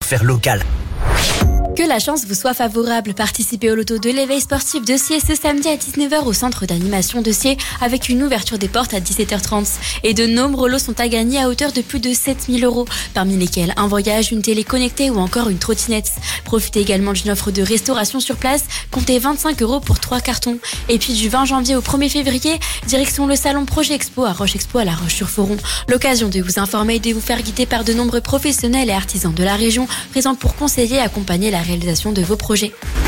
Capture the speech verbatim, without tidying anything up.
faire local. Que la chance vous soit favorable. Participez au loto de l'éveil sportif de Sciez ce samedi à dix-neuf heures au centre d'animation de Sciez avec une ouverture des portes à dix-sept heures trente. Et de nombreux lots sont à gagner à hauteur de plus de sept mille euros, parmi lesquels un voyage, une télé connectée ou encore une trottinette. Profitez également d'une offre de restauration sur place, comptez vingt-cinq euros pour trois cartons. Et puis du vingt janvier au premier février, direction le salon Projet Expo à Roche Expo à La Roche-sur-Foron. L'occasion de vous informer et de vous faire guider par de nombreux professionnels et artisans de la région, présents pour conseiller et accompagner la réalisation de vos projets.